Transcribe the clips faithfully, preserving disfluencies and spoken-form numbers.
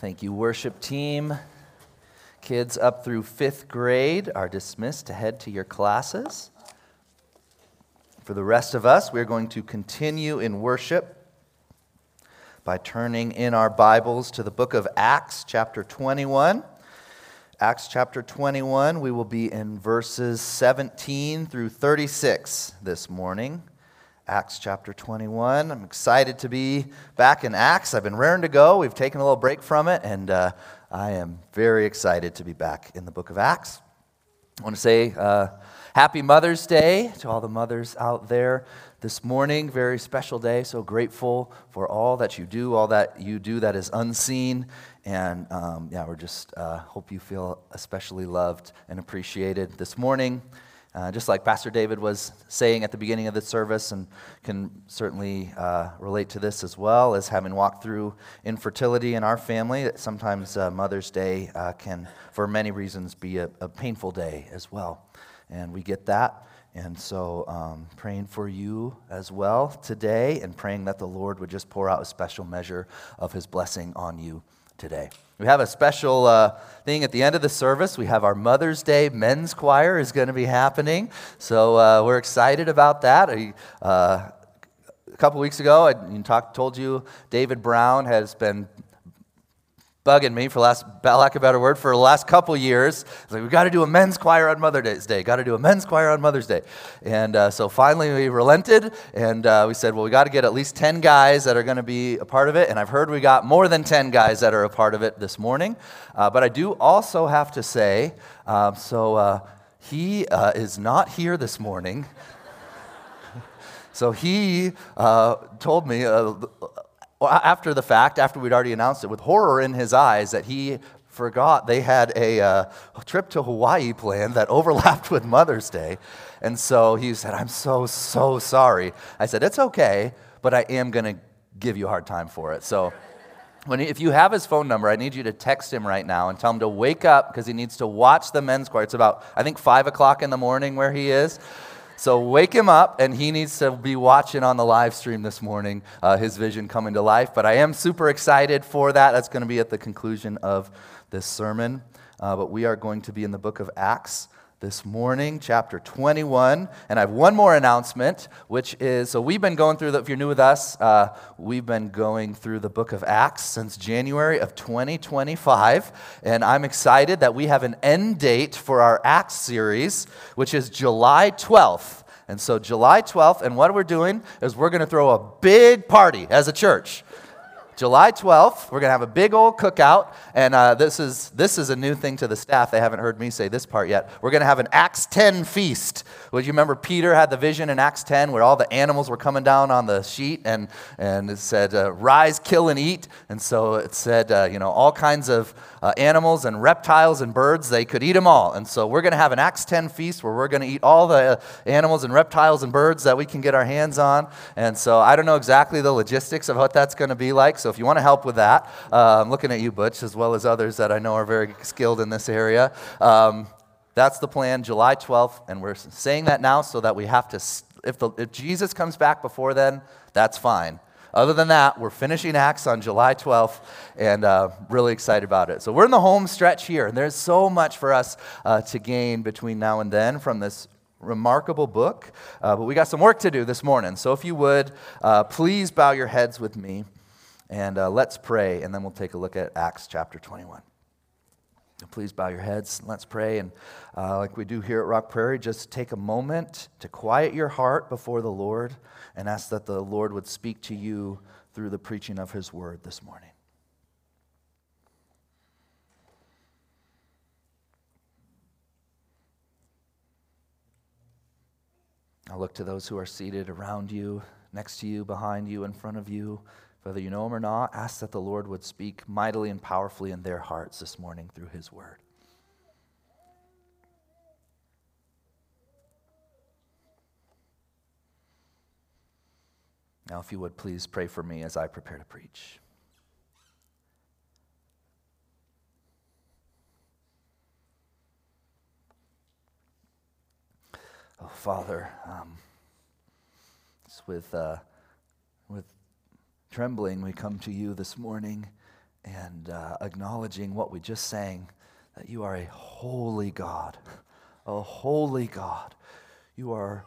Thank you, worship team. Kids up through fifth grade are dismissed to head to your classes. For the rest of us, we're going to continue in worship by turning in our Bibles to the book of Acts, chapter twenty-one. Acts chapter twenty-one, we will be in verses seventeen through thirty-six this morning. Acts chapter twenty-one. I'm excited to be back in Acts. I've been raring to go. We've taken a little break from it, and uh, I am very excited to be back in the book of Acts. I want to say uh, Happy Mother's Day to all the mothers out there this morning. Very special day. So grateful for all that you do, all that you do that is unseen. And um, yeah, we're just uh, hope you feel especially loved and appreciated this morning. Uh, just like Pastor David was saying at the beginning of the service, and can certainly uh, relate to this as well, as having walked through infertility in our family, that sometimes uh, Mother's Day uh, can, for many reasons, be a, a painful day as well. And we get that. And so um, praying for you as well today, and praying that the Lord would just pour out a special measure of his blessing on you today. We have a special uh, thing at the end of the service. We have our Mother's Day men's choir is going to be happening. So uh, we're excited about that. I, uh, a couple weeks ago, I talk, told you David Brown has been bugging me, for last, lack of a better word, for the last couple years. It's like, we've got to do a men's choir on Mother's Day. Got to do a men's choir on Mother's Day. And uh, so finally we relented, and uh, we said, well, we got to get at least ten guys that are going to be a part of it. And I've heard we got more than ten guys that are a part of it this morning. Uh, but I do also have to say, um, so uh, he uh, is not here this morning. So he uh, told me, uh, after the fact, after we'd already announced it, with horror in his eyes, that he forgot they had a uh, trip to Hawaii planned that overlapped with Mother's Day. And so he said, I'm so, so sorry. I said, it's okay, but I am going to give you a hard time for it. So when he, if you have his phone number, I need you to text him right now and tell him to wake up, because he needs to watch the men's choir. It's about, I think, five o'clock in the morning where he is. So wake him up, and he needs to be watching on the live stream this morning, uh, his vision coming to life. But I am super excited for that. That's going to be at the conclusion of this sermon. Uh, but we are going to be in the book of Acts this morning, chapter twenty-one. And I have one more announcement, which is, so we've been going through, the, if you're new with us, uh, we've been going through the book of Acts since January of twenty twenty-five. And I'm excited that we have an end date for our Acts series, which is July twelfth. And so July twelfth, and what we're doing is we're going to throw a big party as a church. July twelfth, we're going to have a big old cookout, and uh, this is this is a new thing to the staff. They haven't heard me say this part yet. We're going to have an Acts ten feast. Would you remember Peter had the vision in Acts ten where all the animals were coming down on the sheet, and, and it said, uh, rise, kill, and eat. And so it said, uh, you know, all kinds of uh, animals and reptiles and birds, they could eat them all. And so we're going to have an Acts ten feast where we're going to eat all the animals and reptiles and birds that we can get our hands on. And so I don't know exactly the logistics of what that's going to be like. So if you want to help with that, uh, I'm looking at you, Butch, as well as others that I know are very skilled in this area. Um, that's the plan, July twelfth, and we're saying that now so that we have to, if, the, if Jesus comes back before then, that's fine. Other than that, we're finishing Acts on July twelfth, and uh, really excited about it. So we're in the home stretch here, and there's so much for us uh, to gain between now and then from this remarkable book. Uh, but we got some work to do this morning. So if you would, uh, please bow your heads with me. And uh, let's pray, and then we'll take a look at Acts chapter twenty-one. So please bow your heads, and let's pray. And uh, like we do here at Rock Prairie, just take a moment to quiet your heart before the Lord and ask that the Lord would speak to you through the preaching of his word this morning. I'll look to those who are seated around you, next to you, behind you, in front of you. Whether you know him or not, ask that the Lord would speak mightily and powerfully in their hearts this morning through his word. Now, if you would, please pray for me as I prepare to preach. Oh, Father, um, it's with uh, with trembling we come to you this morning, and uh, acknowledging what we just sang, that you are a holy God, a holy God. You are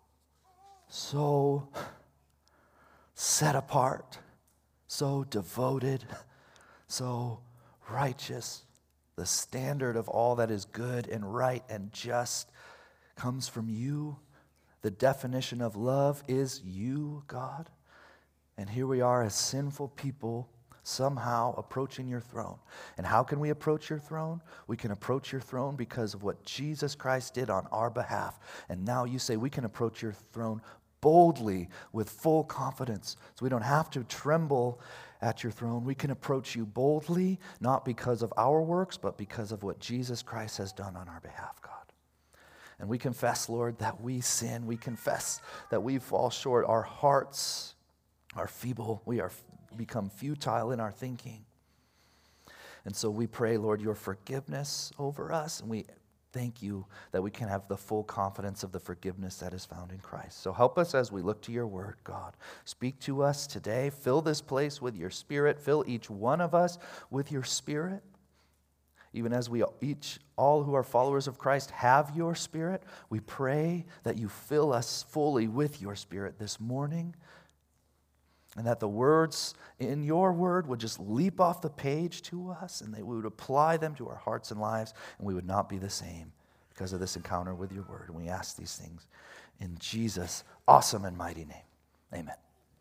so set apart, so devoted, so righteous. The standard of all that is good and right and just comes from you. The definition of love is you, God. And here we are as sinful people somehow approaching your throne. And how can we approach your throne? We can approach your throne because of what Jesus Christ did on our behalf. And now you say we can approach your throne boldly with full confidence. So we don't have to tremble at your throne. We can approach you boldly, not because of our works, but because of what Jesus Christ has done on our behalf, God. And we confess, Lord, that we sin. We confess that we fall short. Our hearts are feeble. We are become futile in our thinking. And so we pray, Lord, your forgiveness over us, and we thank you that we can have the full confidence of the forgiveness that is found in Christ. So help us as we look to your word, God. Speak to us today. Fill this place with your Spirit. Fill each one of us with your Spirit. Even as we each, all who are followers of Christ, have your Spirit, we pray that you fill us fully with your Spirit this morning, and that the words in your word would just leap off the page to us, and that we would apply them to our hearts and lives, and we would not be the same because of this encounter with your word. And we ask these things in Jesus' awesome and mighty name. Amen.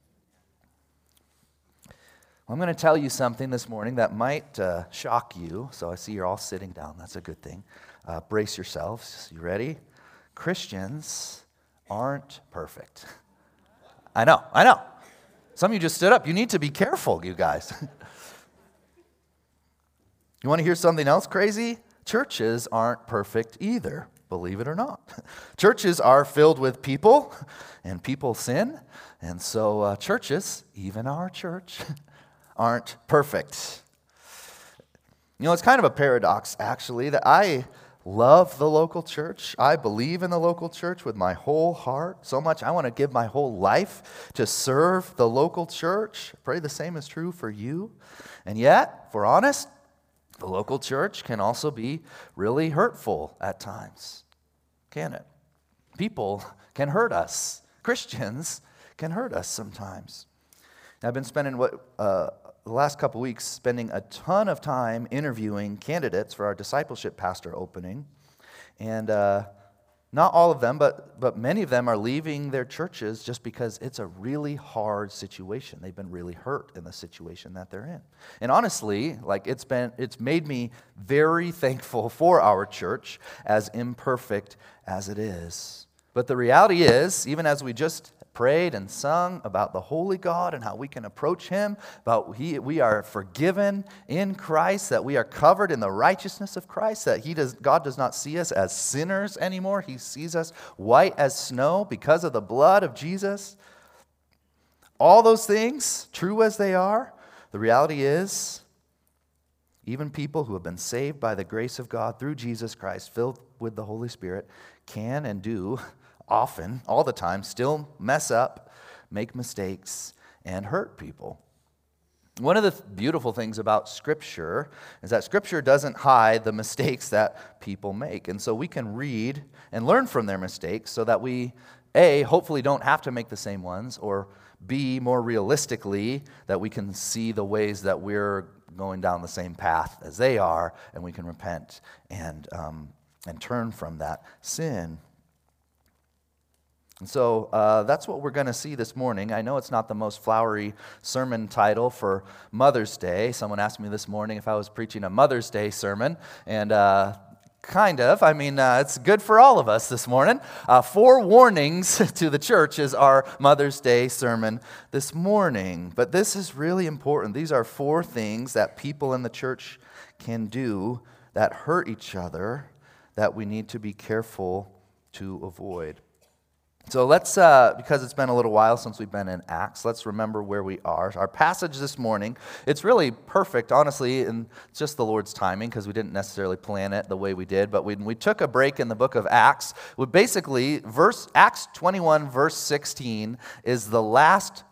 I'm going to tell you something this morning that might uh, shock you. So I see you're all sitting down. That's a good thing. Uh, brace yourselves. You ready? Christians aren't perfect. I know, I know. Some of you just stood up. You need to be careful, you guys. You want to hear something else crazy? Churches aren't perfect either, believe it or not. Churches are filled with people, and people sin. And so uh, churches, even our church, aren't perfect. You know, it's kind of a paradox, actually, that I love the local church. I believe in the local church with my whole heart so much. I want to give my whole life to serve the local church. I pray the same is true for you. And yet, if we're honest, the local church can also be really hurtful at times, can it? People can hurt us. Christians can hurt us sometimes. I've been spending what uh, the last couple weeks spending a ton of time interviewing candidates for our discipleship pastor opening. And uh, not all of them, but, but many of them are leaving their churches just because it's a really hard situation. They've been really hurt in the situation that they're in. And honestly, like it's been, it's made me very thankful for our church, as imperfect as it is. But the reality is, even as we just prayed and sung about the holy God and how we can approach him, about he, we are forgiven in Christ, that we are covered in the righteousness of Christ, that he does, God does not see us as sinners anymore. He sees us white as snow because of the blood of Jesus. All those things, true as they are, the reality is, even people who have been saved by the grace of God through Jesus Christ, filled with the Holy Spirit, can and do often, all the time, still mess up, make mistakes, and hurt people. One of the th- beautiful things about Scripture is that Scripture doesn't hide the mistakes that people make. And so we can read and learn from their mistakes so that we, A, hopefully don't have to make the same ones, or B, more realistically, that we can see the ways that we're going down the same path as they are, and we can repent and um, and turn from that sin. And so uh, that's what we're going to see this morning. I know it's not the most flowery sermon title for Mother's Day. Someone asked me this morning if I was preaching a Mother's Day sermon, and uh, kind of. I mean, uh, it's good for all of us this morning. Uh, four warnings to the church is our Mother's Day sermon this morning. But this is really important. These are four things that people in the church can do that hurt each other that we need to be careful to avoid. So let's, uh, because it's been a little while since we've been in Acts, let's remember where we are. Our passage this morning, it's really perfect, honestly, and it's just the Lord's timing, because we didn't necessarily plan it the way we did, but when we took a break in the book of Acts, we basically, verse Acts twenty-one, verse sixteen, is the last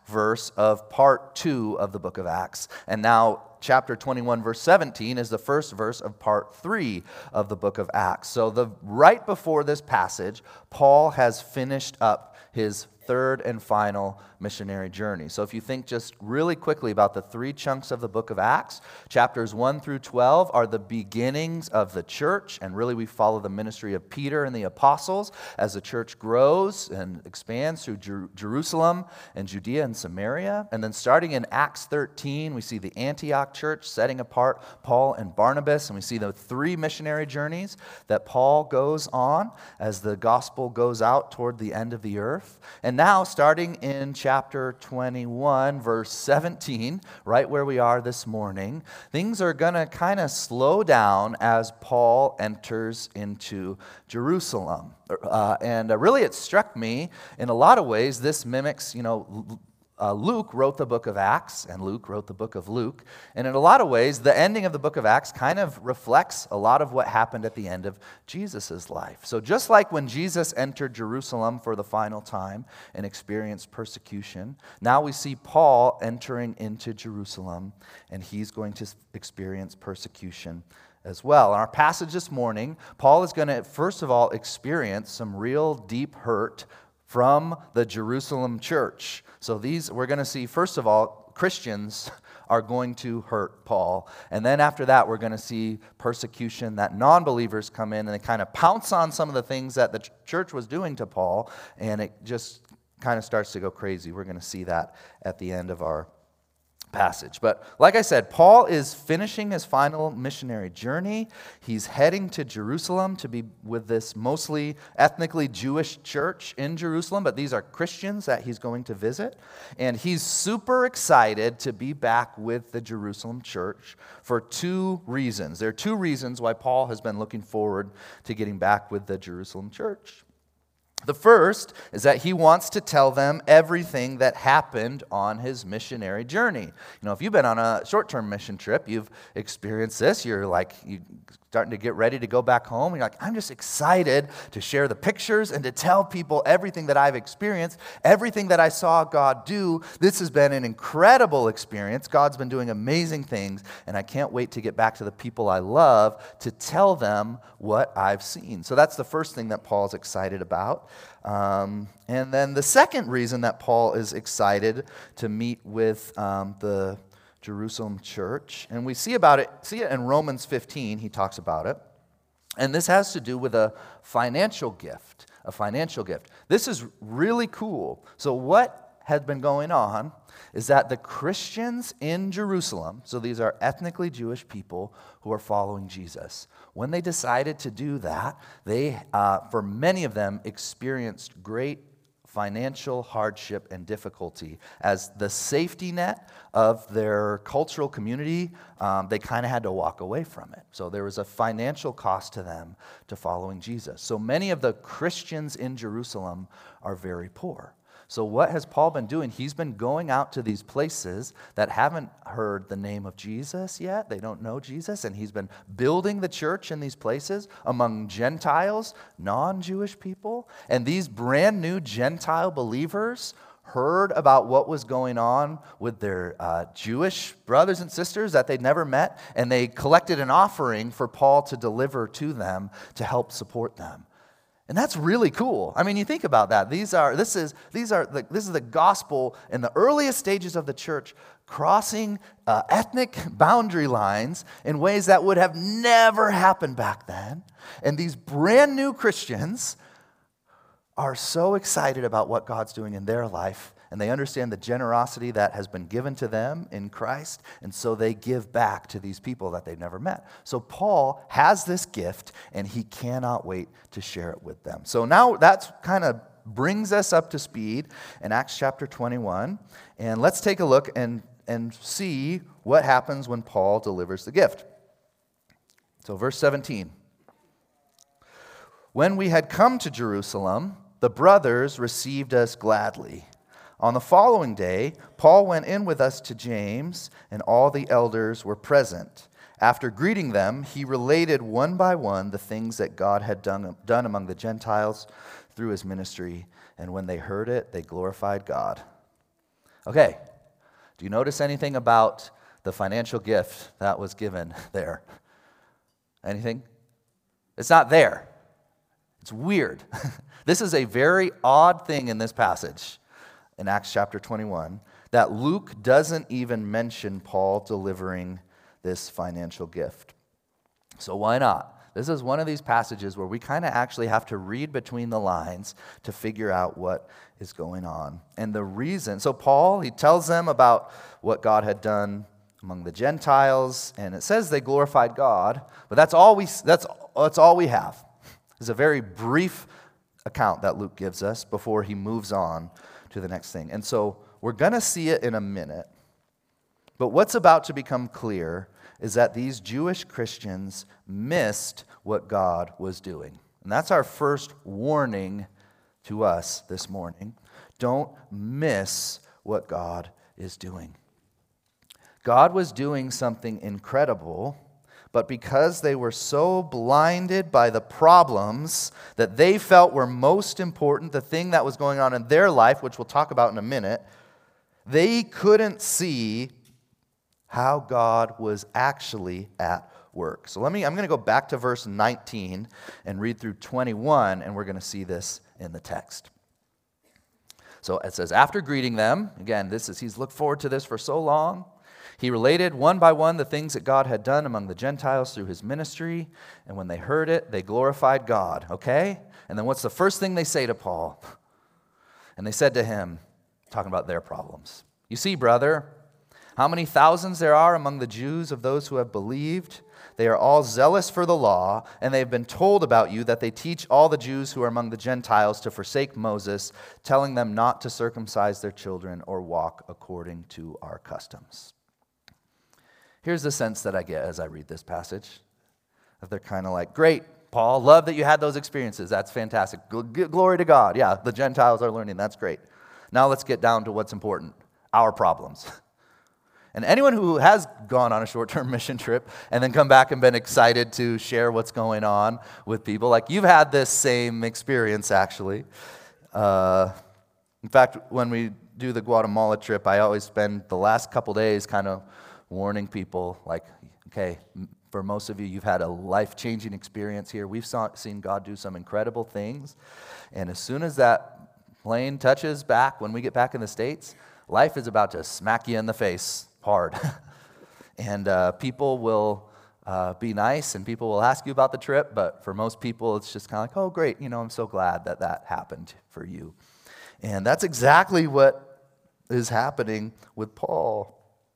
verse of part two of the book of Acts. And now chapter twenty-one, verse seventeen is the first verse of part three of the book of Acts. So the right before this passage, Paul has finished up his third and final missionary journey. So if you think just really quickly about the three chunks of the book of Acts, chapters one through twelve are the beginnings of the church, and really we follow the ministry of Peter and the apostles as the church grows and expands through Jer- Jerusalem and Judea and Samaria. And then starting in Acts thirteen, we see the Antioch church setting apart Paul and Barnabas, and we see the three missionary journeys that Paul goes on as the gospel goes out toward the end of the earth. And now, starting in chapter twenty-one, verse seventeen, right where we are this morning, things are going to kind of slow down as Paul enters into Jerusalem. Uh, and uh, really, it struck me, in a lot of ways, this mimics, you know, Uh, Luke wrote the book of Acts, and Luke wrote the book of Luke. And in a lot of ways, the ending of the book of Acts kind of reflects a lot of what happened at the end of Jesus' life. So just like when Jesus entered Jerusalem for the final time and experienced persecution, now we see Paul entering into Jerusalem, and he's going to experience persecution as well. In our passage this morning, Paul is going to, first of all, experience some real deep hurt from the Jerusalem church. So these, we're going to see, first of all, Christians are going to hurt Paul. And then after that, we're going to see persecution that non-believers come in and they kind of pounce on some of the things that the church was doing to Paul, and it just kind of starts to go crazy. We're going to see that at the end of our passage. But like I said, Paul is finishing his final missionary journey. He's heading to Jerusalem to be with this mostly ethnically Jewish church in Jerusalem, but these are Christians that he's going to visit. And he's super excited to be back with the Jerusalem church for two reasons. There are two reasons why Paul has been looking forward to getting back with the Jerusalem church. The first is that he wants to tell them everything that happened on his missionary journey. You know, if you've been on a short-term mission trip, you've experienced this. You're like, you starting to get ready to go back home. You're like, I'm just excited to share the pictures and to tell people everything that I've experienced, everything that I saw God do. This has been an incredible experience. God's been doing amazing things, and I can't wait to get back to the people I love to tell them what I've seen. So that's the first thing that Paul's excited about. Um, and then the second reason that Paul is excited to meet with um, the Jerusalem church, and we see about it, see it in Romans fifteen, he talks about it, and this has to do with a financial gift, a financial gift. This is really cool. So what had been going on is that the Christians in Jerusalem, so these are ethnically Jewish people who are following Jesus, when they decided to do that, they, uh, for many of them, experienced great financial hardship and difficulty. As the safety net of their cultural community, um, they kind of had to walk away from it. So there was a financial cost to them to following Jesus. So many of the Christians in Jerusalem are very poor. So what has Paul been doing? He's been going out to these places that haven't heard the name of Jesus yet. They don't know Jesus. And he's been building the church in these places among Gentiles, non-Jewish people. And these brand new Gentile believers heard about what was going on with their uh, Jewish brothers and sisters that they'd never met. And they collected an offering for Paul to deliver to them to help support them. And that's really cool. I mean, you think about that. These are this is these are the, this is the gospel in the earliest stages of the church, crossing uh, ethnic boundary lines in ways that would have never happened back then. And these brand new Christians are so excited about what God's doing in their life, and they understand the generosity that has been given to them in Christ, and so they give back to these people that they've never met. So Paul has this gift, and he cannot wait to share it with them. So now that's kind of brings us up to speed in Acts chapter twenty-one, and let's take a look and, and see what happens when Paul delivers the gift. So verse seventeen. When we had come to Jerusalem, the brothers received us gladly. On the following day, Paul went in with us to James, and all the elders were present. After greeting them, he related one by one the things that God had done, done among the Gentiles through his ministry, and when they heard it, they glorified God. Okay, do you notice anything about the financial gift that was given there? Anything? It's not there. It's weird. This is a very odd thing in this passage in Acts chapter twenty-one, that Luke doesn't even mention Paul delivering this financial gift. So why not? This is one of these passages where we kind of actually have to read between the lines to figure out what is going on. And the reason, so Paul, he tells them about what God had done among the Gentiles, and it says they glorified God, but that's all we that's that's all we have. It's a very brief account that Luke gives us before he moves on to the next thing. And so we're going to see it in a minute. But what's about to become clear is that these Jewish Christians missed what God was doing. And that's our first warning to us this morning. Don't miss what God is doing. God was doing something incredible, but because they were so blinded by the problems that they felt were most important, the thing that was going on in their life, which we'll talk about in a minute, they couldn't see how God was actually at work. So let me, I'm going to go back to verse nineteen and read through twenty-one, and we're going to see this in the text. So it says, after greeting them, again, this is, he's looked forward to this for so long. He related one by one the things that God had done among the Gentiles through his ministry, and when they heard it, they glorified God, okay? And then what's the first thing they say to Paul? And they said to him, talking about their problems, you see, brother, how many thousands there are among the Jews of those who have believed. They are all zealous for the law, and they have been told about you that they teach all the Jews who are among the Gentiles to forsake Moses, telling them not to circumcise their children or walk according to our customs. Here's the sense that I get as I read this passage. That they're kind of like, great, Paul, love that you had those experiences. That's fantastic. Glory to God. Yeah, the Gentiles are learning. That's great. Now let's get down to what's important, our problems. And anyone who has gone on a short-term mission trip and then come back and been excited to share what's going on with people, like you've had this same experience, actually. Uh, in fact, when we do the Guatemala trip, I always spend the last couple days kind of warning people, like, okay, for most of you, you've had a life-changing experience here. We've saw, seen God do some incredible things. And as soon as that plane touches back, when we get back in the States, life is about to smack you in the face hard. and uh, people will uh, be nice, and people will ask you about the trip, but for most people, it's just kind of like, oh, great, you know, I'm so glad that that happened for you. And that's exactly what is happening with Paul.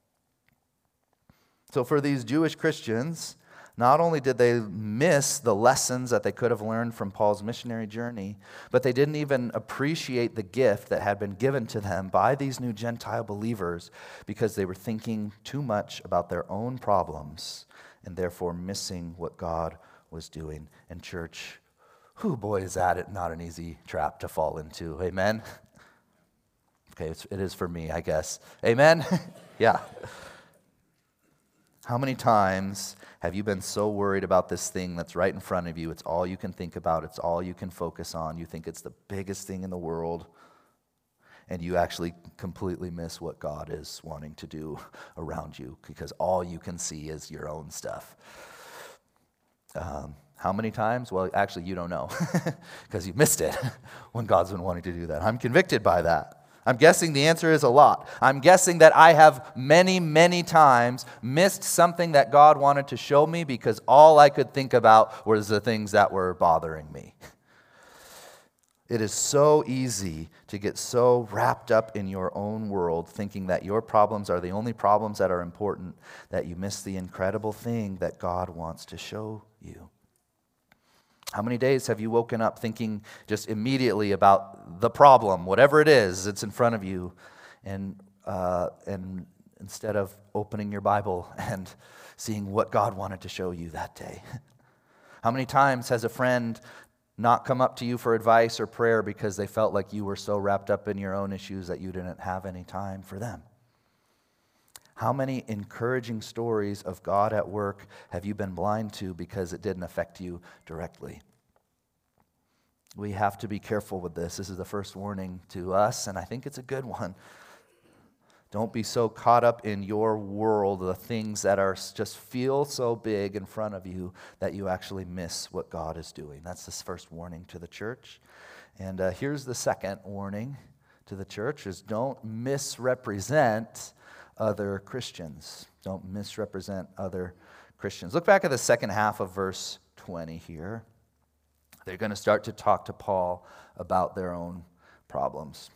So for these Jewish Christians, not only did they miss the lessons that they could have learned from Paul's missionary journey, but they didn't even appreciate the gift that had been given to them by these new Gentile believers because they were thinking too much about their own problems and therefore missing what God was doing in church. Whew, boy, is that not an easy trap to fall into. Amen? Okay, it's, it is for me, I guess. Amen? Yeah. How many times have you been so worried about this thing that's right in front of you? It's all you can think about. It's all you can focus on. You think it's the biggest thing in the world, and you actually completely miss what God is wanting to do around you because all you can see is your own stuff. Um, how many times? Well, actually, you don't know because you missed it when God's been wanting to do that. I'm convicted by that. I'm guessing the answer is a lot. I'm guessing that I have many, many times missed something that God wanted to show me because all I could think about was the things that were bothering me. It is so easy to get so wrapped up in your own world, thinking that your problems are the only problems that are important, that you miss the incredible thing that God wants to show you. How many days have you woken up thinking just immediately about the problem, whatever it is that's in front of you, and uh, and instead of opening your Bible and seeing what God wanted to show you that day? How many times has a friend not come up to you for advice or prayer because they felt like you were so wrapped up in your own issues that you didn't have any time for them? How many encouraging stories of God at work have you been blind to because it didn't affect you directly? We have to be careful with this. This is the first warning to us, and I think it's a good one. Don't be so caught up in your world, the things that are just feel so big in front of you that you actually miss what God is doing. That's this first warning to the church. And uh, here's the second warning to the church is don't misrepresent other Christians. Don't misrepresent other Christians. Look back at the second half of verse twenty here. They're going to start to talk to Paul about their own problems.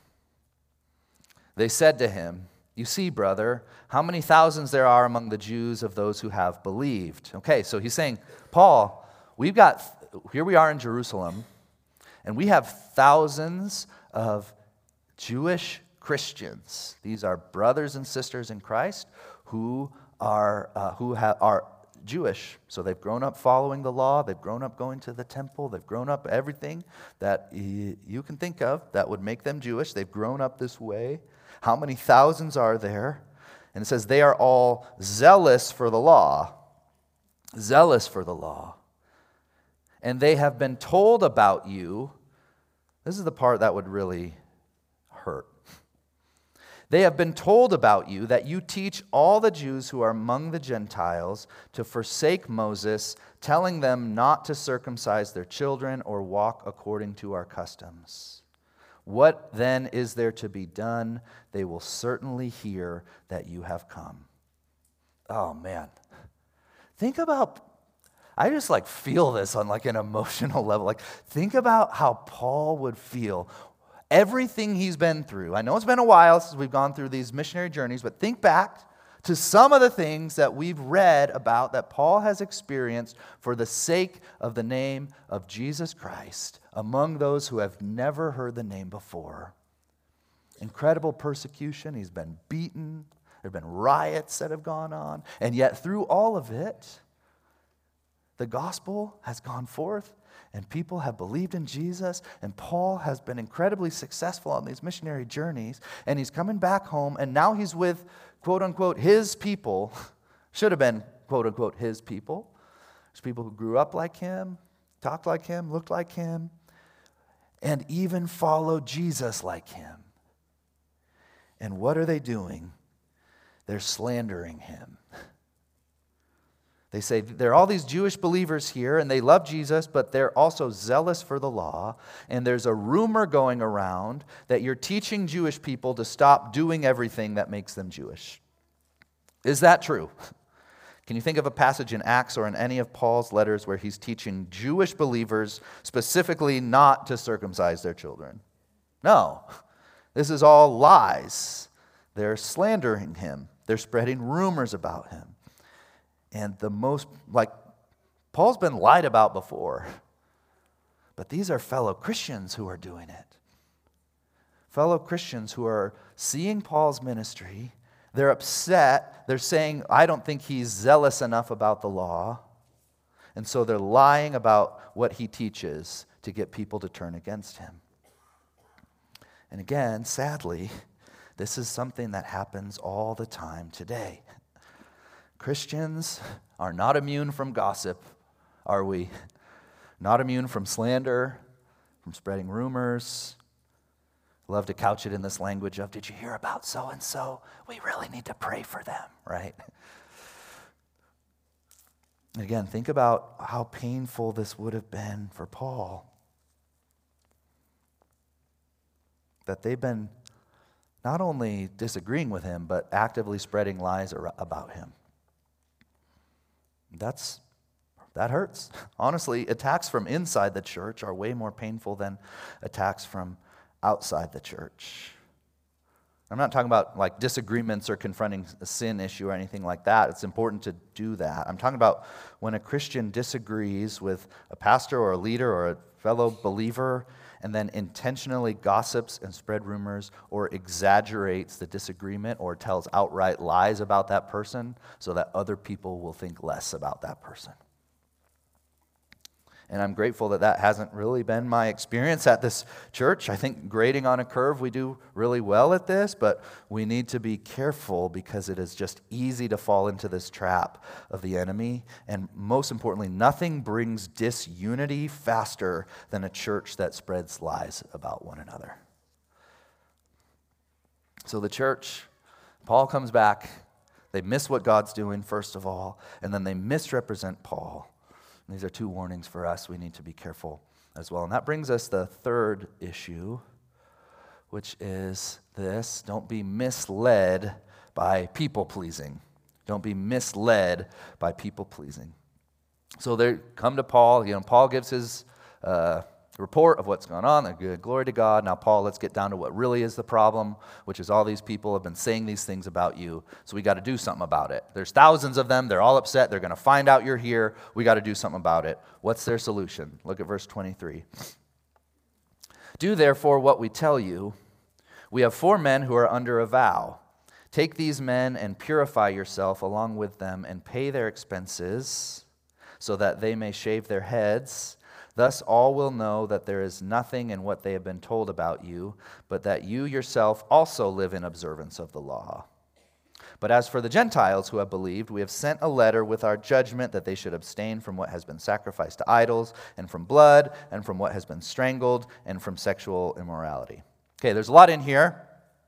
They said to him, "You see, brother, how many thousands there are among the Jews of those who have believed." Okay, so he's saying, Paul, we've got, here we are in Jerusalem, and we have thousands of Jewish Christians. These are brothers and sisters in Christ who are uh, who ha- are Jewish. So they've grown up following the law. They've grown up going to the temple. They've grown up everything that y- you can think of that would make them Jewish. They've grown up this way. How many thousands are there? And it says they are all zealous for the law. Zealous for the law. And they have been told about you. This is the part that would really hurt. They have been told about you that you teach all the Jews who are among the Gentiles to forsake Moses, telling them not to circumcise their children or walk according to our customs. What then is there to be done? They will certainly hear that you have come. Oh man. Think about, I just like feel this on like an emotional level. Like think about how Paul would feel. Everything he's been through. I know it's been a while since we've gone through these missionary journeys, but think back to some of the things that we've read about that Paul has experienced for the sake of the name of Jesus Christ among those who have never heard the name before. Incredible persecution. He's been beaten. There have been riots that have gone on. And yet through all of it, the gospel has gone forth. And people have believed in Jesus, and Paul has been incredibly successful on these missionary journeys, and he's coming back home, and now he's with, quote-unquote, his people, should have been, quote-unquote, his people. There's people who grew up like him, talked like him, looked like him, and even followed Jesus like him. And what are they doing? They're slandering him. They say there are all these Jewish believers here, and they love Jesus, but they're also zealous for the law. And there's a rumor going around that you're teaching Jewish people to stop doing everything that makes them Jewish. Is that true? Can you think of a passage in Acts or in any of Paul's letters where he's teaching Jewish believers specifically not to circumcise their children? No. This is all lies. They're slandering him. They're spreading rumors about him. And the most, like, Paul's been lied about before. But these are fellow Christians who are doing it. Fellow Christians who are seeing Paul's ministry. They're upset. They're saying, I don't think he's zealous enough about the law. And so they're lying about what he teaches to get people to turn against him. And again, sadly, this is something that happens all the time today. Christians are not immune from gossip, are we? Not immune from slander, from spreading rumors. Love to couch it in this language of, did you hear about so-and-so? We really need to pray for them, right? Again, think about how painful this would have been for Paul. That they've been not only disagreeing with him, but actively spreading lies about him. That's, that hurts. Honestly, attacks from inside the church are way more painful than attacks from outside the church. I'm not talking about like disagreements or confronting a sin issue or anything like that. It's important to do that. I'm talking about when a Christian disagrees with a pastor or a leader or a fellow believer and then intentionally gossips and spread rumors or exaggerates the disagreement or tells outright lies about that person so that other people will think less about that person. And I'm grateful that that hasn't really been my experience at this church. I think grading on a curve, we do really well at this, but we need to be careful because it is just easy to fall into this trap of the enemy. And most importantly, nothing brings disunity faster than a church that spreads lies about one another. So the church, Paul comes back. They miss what God's doing, first of all, and then they misrepresent Paul. And these are two warnings for us. We need to be careful as well. And that brings us the third issue, which is this: don't be misled by people-pleasing. Don't be misled by people-pleasing. So they come to Paul. You know, Paul gives his uh, report of what's going on. They're good. Glory to God. Now, Paul, let's get down to what really is the problem, which is all these people have been saying these things about you, so we got to do something about it. There's thousands of them. They're all upset. They're going to find out you're here. We got to do something about it. What's their solution? Look at verse twenty-three. Do therefore what we tell you. We have four men who are under a vow. Take these men and purify yourself along with them and pay their expenses so that they may shave their heads. Thus all will know that there is nothing in what they have been told about you, but that you yourself also live in observance of the law. But as for the Gentiles who have believed, we have sent a letter with our judgment that they should abstain from what has been sacrificed to idols, and from blood, and from what has been strangled, and from sexual immorality. Okay, there's a lot in here.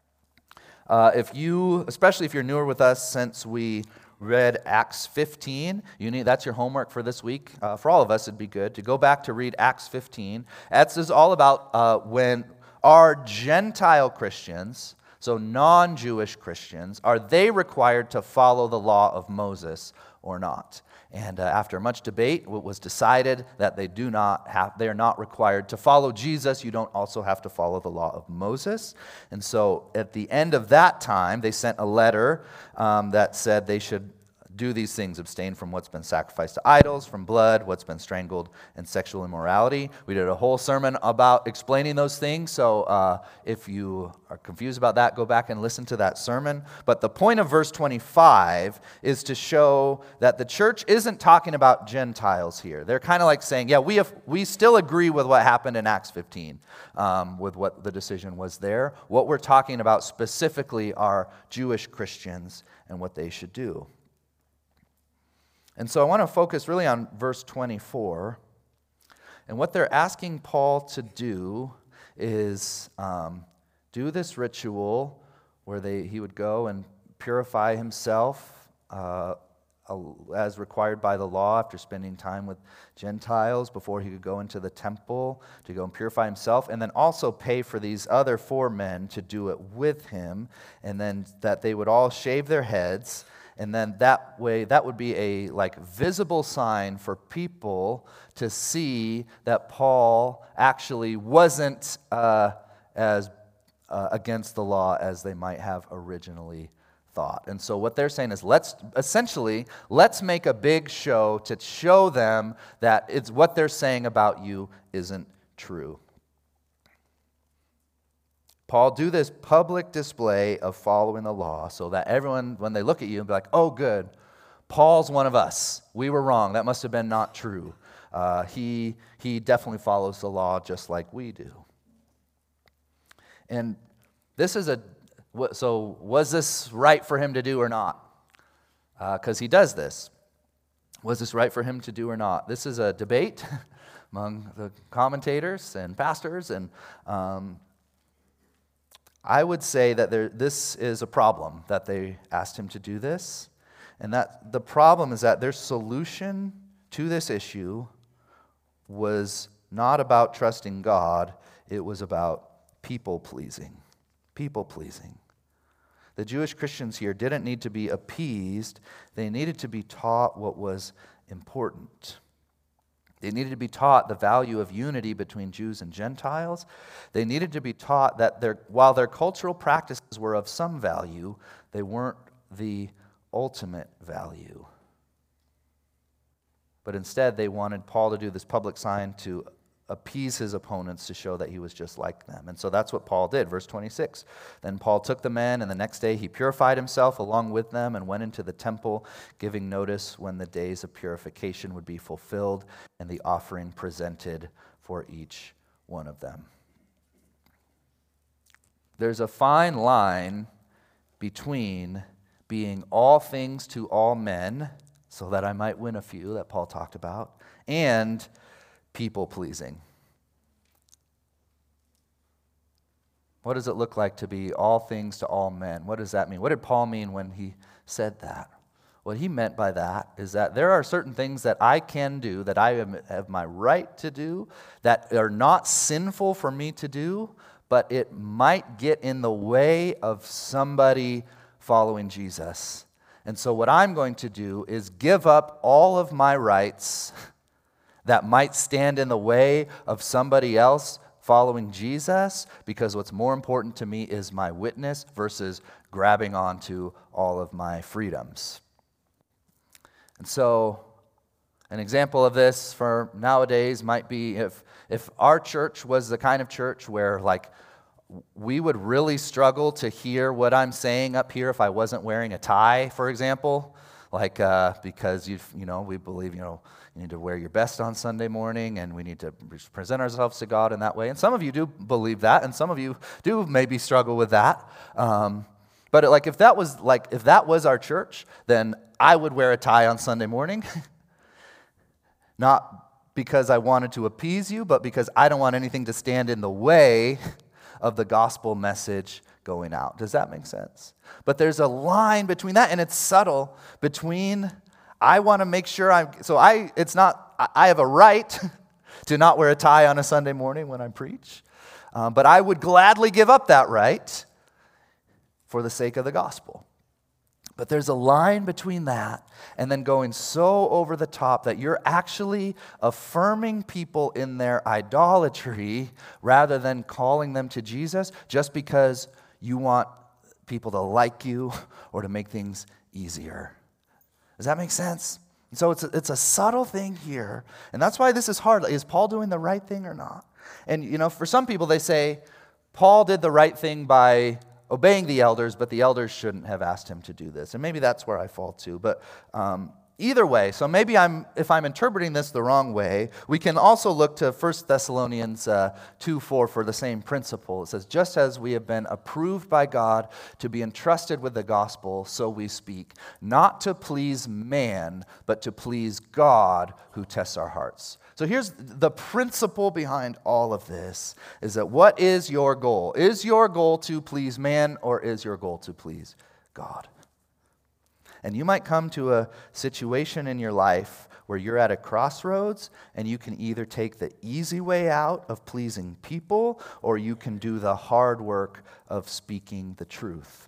Uh, if you, especially if you're newer with us since we read Acts fifteen, you need that's your homework for this week. Uh, for all of us, it'd be good to go back to read Acts fifteen. Acts is all about uh, when our Gentile Christians, so non-Jewish Christians, are they required to follow the law of Moses or not? And uh, after much debate, it was decided that they do not have, they are not required to follow Jesus. You don't also have to follow the law of Moses. And so at the end of that time, they sent a letter um, that said they should do these things: abstain from what's been sacrificed to idols, from blood, what's been strangled, and sexual immorality. We did a whole sermon about explaining those things, so uh, if you are confused about that, go back and listen to that sermon. But the point of verse twenty-five is to show that the church isn't talking about Gentiles here. They're kind of like saying, yeah, we have, we still agree with what happened in Acts fifteen, um, with what the decision was there. What we're talking about specifically are Jewish Christians and what they should do. And so I want to focus really on verse twenty-four. And what they're asking Paul to do is um, do this ritual where they he would go and purify himself uh, as required by the law after spending time with Gentiles before he could go into the temple to go and purify himself, and then also pay for these other four men to do it with him, and then that they would all shave their heads. And then that way, that would be a like visible sign for people to see that Paul actually wasn't uh, as uh, against the law as they might have originally thought. And so what they're saying is, let's essentially let's make a big show to show them that it's what they're saying about you isn't true. Paul, do this public display of following the law so that everyone, when they look at you, will be like, oh, good, Paul's one of us. We were wrong. That must have been not true. Uh, he, he definitely follows the law just like we do. And this is a, so was this right for him to do or not? Because uh, he does this. Was this right for him to do or not? This is a debate among the commentators and pastors, and um, I would say that there, this is a problem that they asked him to do this, and that the problem is that their solution to this issue was not about trusting God, it was about people-pleasing. People-pleasing. The Jewish Christians here didn't need to be appeased, they needed to be taught what was important. They needed to be taught the value of unity between Jews and Gentiles. They needed to be taught that their, while their cultural practices were of some value, they weren't the ultimate value. But instead, they wanted Paul to do this public sign to appease his opponents, to show that he was just like them. And so that's what Paul did. Verse twenty-six, then Paul took the men, and the next day he purified himself along with them and went into the temple, giving notice when the days of purification would be fulfilled and the offering presented for each one of them. There's a fine line between being all things to all men, so that I might win a few that Paul talked about, and people-pleasing. What does it look like to be all things to all men? What does that mean? What did Paul mean when he said that? What he meant by that is that there are certain things that I can do, that I have my right to do, that are not sinful for me to do, but it might get in the way of somebody following Jesus. And so what I'm going to do is give up all of my rights that might stand in the way of somebody else following Jesus, because what's more important to me is my witness versus grabbing onto all of my freedoms. And so an example of this for nowadays might be if if our church was the kind of church where like we would really struggle to hear what I'm saying up here if I wasn't wearing a tie, for example, like uh, because you you know we believe you know you need to wear your best on Sunday morning and we need to present ourselves to God in that way. And some of you do believe that, and some of you do maybe struggle with that. Um, but like if that was like if that was our church, then I would wear a tie on Sunday morning, not because I wanted to appease you, but because I don't want anything to stand in the way of the gospel message going out. Does that make sense? But there's a line between that, and it's subtle, between I want to make sure I'm, so I, it's not, I have a right to not wear a tie on a Sunday morning when I preach, um, but I would gladly give up that right for the sake of the gospel. But there's a line between that and then going so over the top that you're actually affirming people in their idolatry rather than calling them to Jesus just because you want people to like you or to make things easier. Does that make sense? And so it's a, it's a subtle thing here, and that's why this is hard. Is Paul doing the right thing or not? And you know, for some people they say Paul did the right thing by obeying the elders, but the elders shouldn't have asked him to do this. And maybe that's where I fall too. But um, either way, so maybe I'm if I'm interpreting this the wrong way, we can also look to First Thessalonians uh, two four for the same principle. It says, just as we have been approved by God to be entrusted with the gospel, so we speak, not to please man, but to please God who tests our hearts. So here's the principle behind all of this, is that what is your goal? Is your goal to please man, or is your goal to please God? And you might come to a situation in your life where you're at a crossroads and you can either take the easy way out of pleasing people, or you can do the hard work of speaking the truth.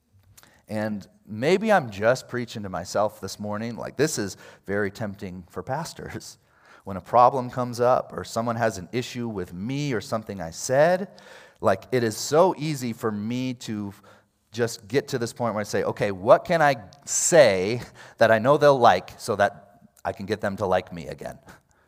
And maybe I'm just preaching to myself this morning, like this is very tempting for pastors. When a problem comes up or someone has an issue with me or something I said, like it is so easy for me to just get to this point where I say, okay, what can I say that I know they'll like so that I can get them to like me again?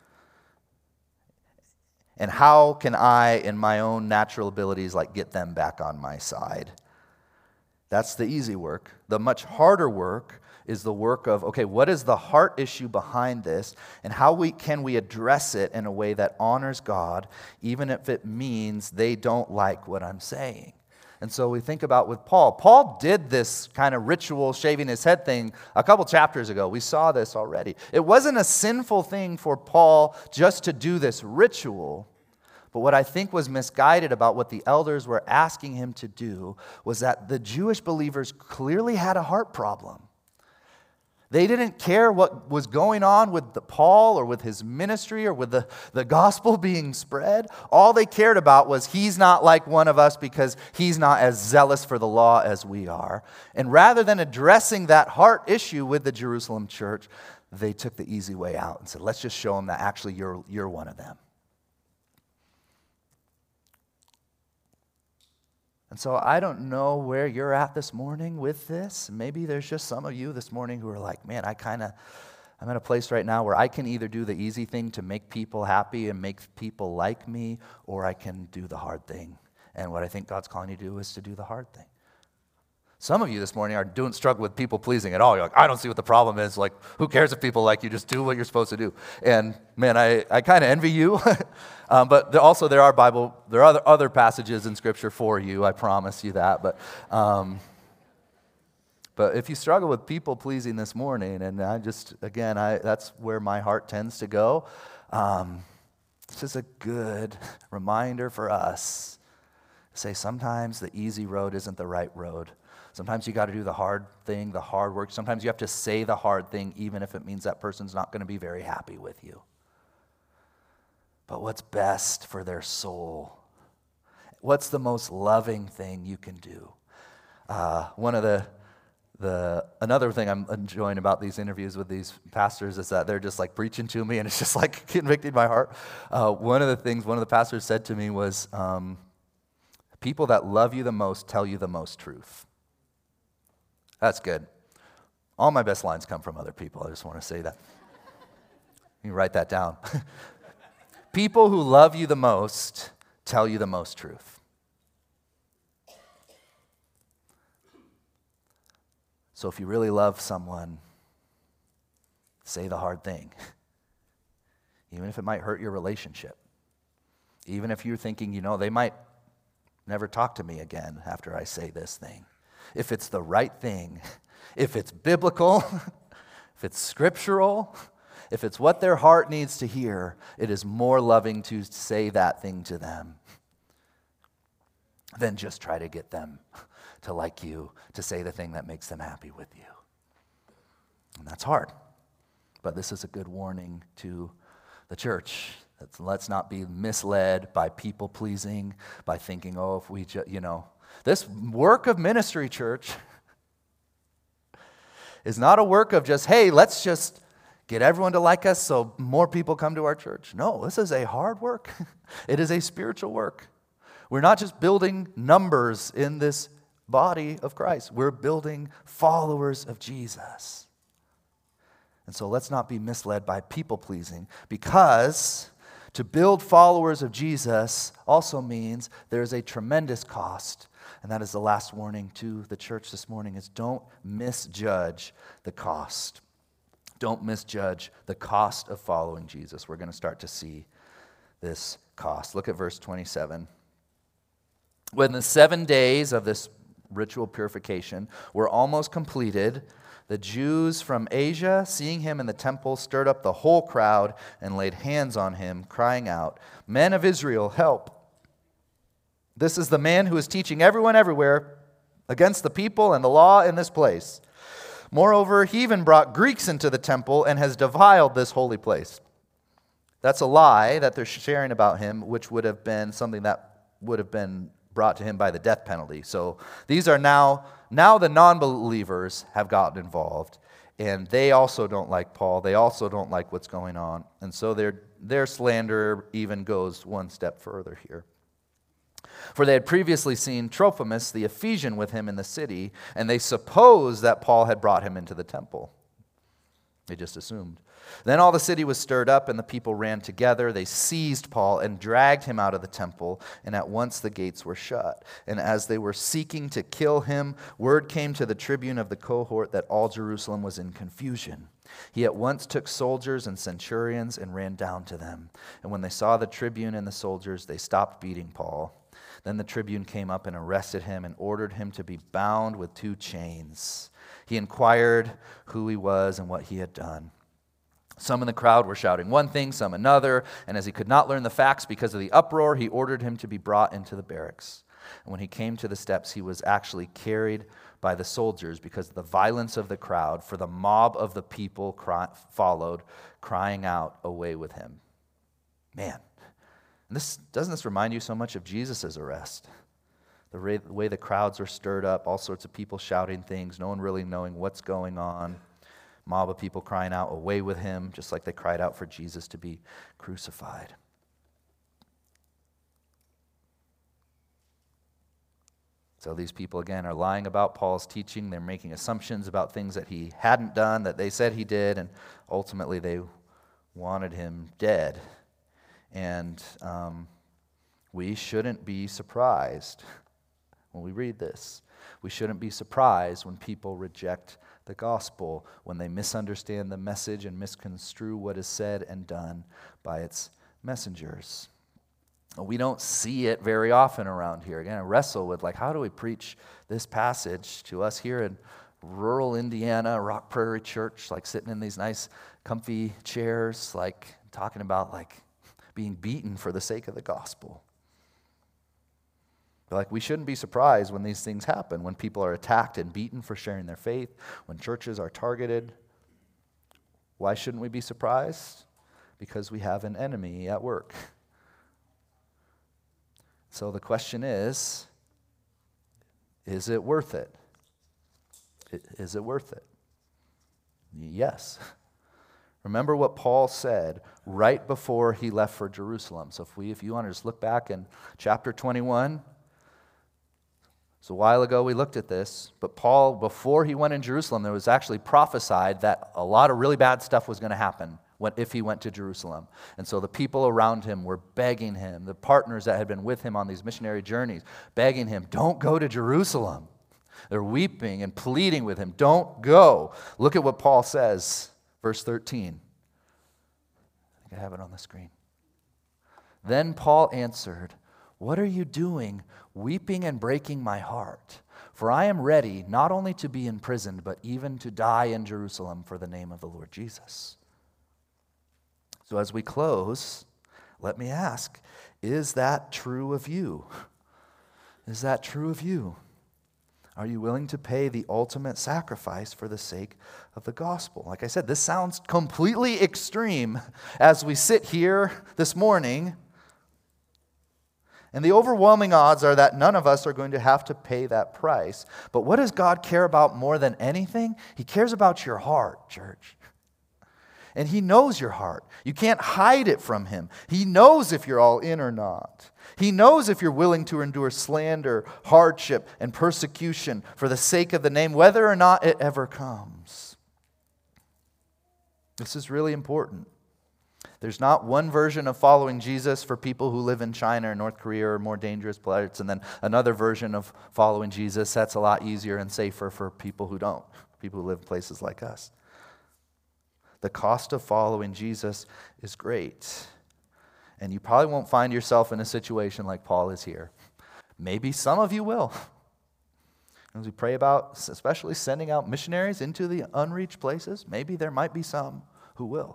And how can I, in my own natural abilities, like get them back on my side? That's the easy work. The much harder work is the work of, okay, what is the heart issue behind this, and how we can we address it in a way that honors God, even if it means they don't like what I'm saying. And so we think about with Paul. Paul did this kind of ritual shaving his head thing a couple chapters ago. We saw this already. It wasn't a sinful thing for Paul just to do this ritual. But what I think was misguided about what the elders were asking him to do was that the Jewish believers clearly had a heart problem. They didn't care what was going on with the Paul or with his ministry or with the, the gospel being spread. All they cared about was he's not like one of us because he's not as zealous for the law as we are. And rather than addressing that heart issue with the Jerusalem church, they took the easy way out and said, let's just show them that actually you're, you're one of them. And so I don't know where you're at this morning with this. Maybe there's just some of you this morning who are like, man, I kind of, I'm at a place right now where I can either do the easy thing to make people happy and make people like me, or I can do the hard thing. And what I think God's calling you to do is to do the hard thing. Some of you this morning are doing struggle with people pleasing at all. You're like, I don't see what the problem is. Like, who cares if people like you? Just do what you're supposed to do. And man, I, I kind of envy you. um, but there, also there are Bible, there are other, other passages in Scripture for you. I promise you that. But um, but if you struggle with people pleasing this morning, and I just again, I that's where my heart tends to go. Um, this is a good reminder for us Say sometimes the easy road isn't the right road. Sometimes you got to do the hard thing, the hard work. Sometimes you have to say the hard thing, even if it means that person's not going to be very happy with you. But what's best for their soul? What's the most loving thing you can do? Uh, one of the The another thing I'm enjoying about these interviews with these pastors is that they're just like preaching to me, and it's just like convicting my heart. Uh, one of the things one of the pastors said to me was, um, people that love you the most tell you the most truth. That's good. All my best lines come from other people. I just want to say that. You write that down. People who love you the most tell you the most truth. So if you really love someone, say the hard thing, even if it might hurt your relationship. Even if you're thinking, you know, they might never talk to me again after I say this thing. If it's the right thing, if it's biblical, if it's scriptural, if it's what their heart needs to hear, it is more loving to say that thing to them than just try to get them to like you, to say the thing that makes them happy with you. And that's hard. But this is a good warning to the church. Let's not be misled by people pleasing, by thinking, oh, if we just, you know, this work of ministry, church, is not a work of just, hey, let's just get everyone to like us so more people come to our church. No, this is a hard work. It is a spiritual work. We're not just building numbers in this body of Christ. We're building followers of Jesus. And so let's not be misled by people pleasing, because to build followers of Jesus also means there's a tremendous cost. And that is the last warning to the church this morning, is don't misjudge the cost. Don't misjudge the cost of following Jesus. We're going to start to see this cost. Look at verse twenty-seven. When the seven days of this ritual purification were almost completed, the Jews from Asia, seeing him in the temple, stirred up the whole crowd and laid hands on him, crying out, "Men of Israel, help! This is the man who is teaching everyone everywhere against the people and the law in this place. Moreover, he even brought Greeks into the temple and has defiled this holy place." That's a lie that they're sharing about him, which would have been something that would have been brought to him by the death penalty. So these are now, now the non-believers have gotten involved, and they also don't like Paul. They also don't like what's going on. And so their, their slander even goes one step further here. For they had previously seen Trophimus, the Ephesian, with him in the city, and they supposed that Paul had brought him into the temple. They just assumed. Then all the city was stirred up, and the people ran together. They seized Paul and dragged him out of the temple, and at once the gates were shut. And as they were seeking to kill him, word came to the tribune of the cohort that all Jerusalem was in confusion. He at once took soldiers and centurions and ran down to them. And when they saw the tribune and the soldiers, they stopped beating Paul. Then the tribune came up and arrested him and ordered him to be bound with two chains. He inquired who he was and what he had done. Some in the crowd were shouting one thing, some another, and as he could not learn the facts because of the uproar, he ordered him to be brought into the barracks. And when he came to the steps, he was actually carried by the soldiers because of the violence of the crowd, for the mob of the people cry- followed, crying out, "Away with him." Man, and this doesn't this remind you so much of Jesus' arrest? The way, the way the crowds are stirred up, all sorts of people shouting things, no one really knowing what's going on. Mob of people crying out, "Away with him," just like they cried out for Jesus to be crucified. So these people, again, are lying about Paul's teaching. They're making assumptions about things that he hadn't done, that they said he did, and ultimately they wanted him dead. And um, we shouldn't be surprised when we read this. We shouldn't be surprised when people reject the gospel, when they misunderstand the message and misconstrue what is said and done by its messengers. We don't see it very often around here. Again, I wrestle with, like, how do we preach this passage to us here in rural Indiana, Rock Prairie Church, like sitting in these nice comfy chairs, like talking about like being beaten for the sake of the gospel. Like, we shouldn't be surprised when these things happen, when people are attacked and beaten for sharing their faith, when churches are targeted. Why shouldn't we be surprised? Because we have an enemy at work. So the question is, is it worth it? Is it worth it? Yes. Remember what Paul said right before he left for Jerusalem. So if we, if you want to just look back in chapter twenty-one, so a while ago we looked at this, but Paul, before he went in Jerusalem, there was actually prophesied that a lot of really bad stuff was going to happen when, if he went to Jerusalem. And so the people around him were begging him, the partners that had been with him on these missionary journeys, begging him, don't go to Jerusalem. They're weeping and pleading with him, don't go. Look at what Paul says, verse thirteen. I think I have it on the screen. Then Paul answered, what are you doing, weeping and breaking my heart? For I am ready not only to be imprisoned, but even to die in Jerusalem for the name of the Lord Jesus. So as we close, let me ask, is that true of you? Is that true of you? Are you willing to pay the ultimate sacrifice for the sake of the gospel? Like I said, this sounds completely extreme as we sit here this morning. And the overwhelming odds are that none of us are going to have to pay that price. But what does God care about more than anything? He cares about your heart, church. And He knows your heart. You can't hide it from Him. He knows if you're all in or not. He knows if you're willing to endure slander, hardship, and persecution for the sake of the name, whether or not it ever comes. This is really important. There's not one version of following Jesus for people who live in China or North Korea or more dangerous places, and then another version of following Jesus that's a lot easier and safer for people who don't, people who live in places like us. The cost of following Jesus is great. And you probably won't find yourself in a situation like Paul is here. Maybe some of you will. As we pray about especially sending out missionaries into the unreached places, maybe there might be some who will.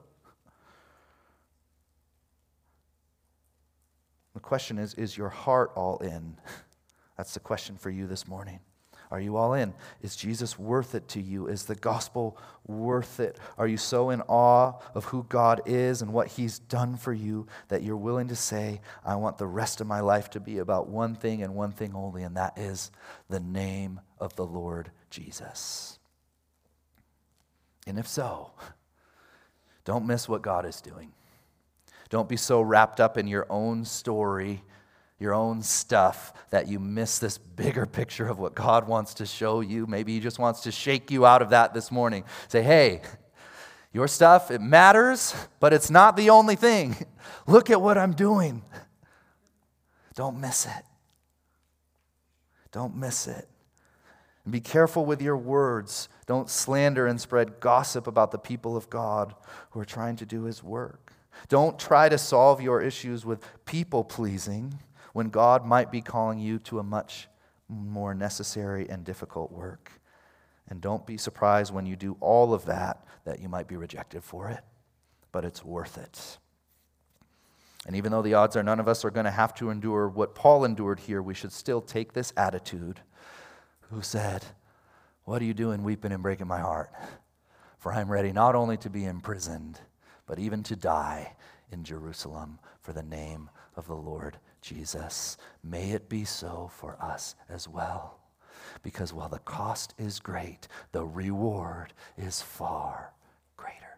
The question is, is your heart all in? That's the question for you this morning. Are you all in? Is Jesus worth it to you? Is the gospel worth it? Are you so in awe of who God is and what He's done for you that you're willing to say, I want the rest of my life to be about one thing and one thing only, and that is the name of the Lord Jesus? And if so, don't miss what God is doing. Don't be so wrapped up in your own story, your own stuff, that you miss this bigger picture of what God wants to show you. Maybe He just wants to shake you out of that this morning. Say, hey, your stuff, it matters, but it's not the only thing. Look at what I'm doing. Don't miss it. Don't miss it. And be careful with your words. Don't slander and spread gossip about the people of God who are trying to do His work. Don't try to solve your issues with people-pleasing when God might be calling you to a much more necessary and difficult work. And don't be surprised when you do all of that, that you might be rejected for it. But it's worth it. And even though the odds are none of us are going to have to endure what Paul endured here, we should still take this attitude. Who said, what are you doing weeping and breaking my heart? For I am ready not only to be imprisoned, but even to die in Jerusalem for the name of the Lord Jesus. May it be so for us as well. Because while the cost is great, the reward is far greater.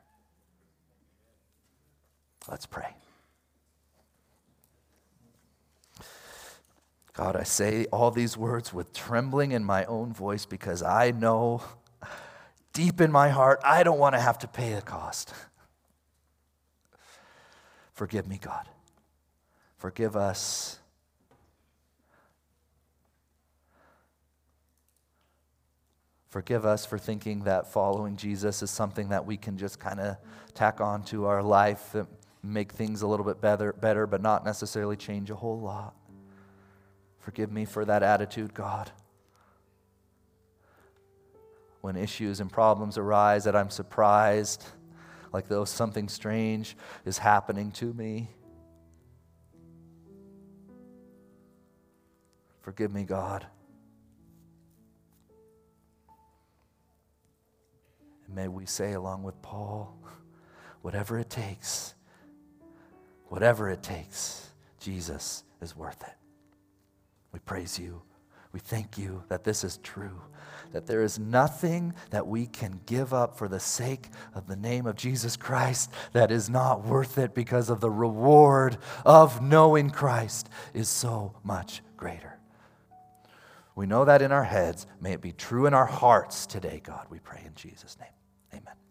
Let's pray. God, I say all these words with trembling in my own voice because I know deep in my heart I don't want to have to pay the cost. Forgive me, God. Forgive us. Forgive us for thinking that following Jesus is something that we can just kind of tack on to our life and make things a little bit better, better, but not necessarily change a whole lot. Forgive me for that attitude, God. When issues and problems arise, that I'm surprised, like though something strange is happening to me. Forgive me, God. And may we say along with Paul, whatever it takes, whatever it takes, Jesus is worth it. We praise you. We thank you that this is true, that there is nothing that we can give up for the sake of the name of Jesus Christ that is not worth it, because of the reward of knowing Christ is so much greater. We know that in our heads. May it be true in our hearts today, God, we pray in Jesus' name. Amen.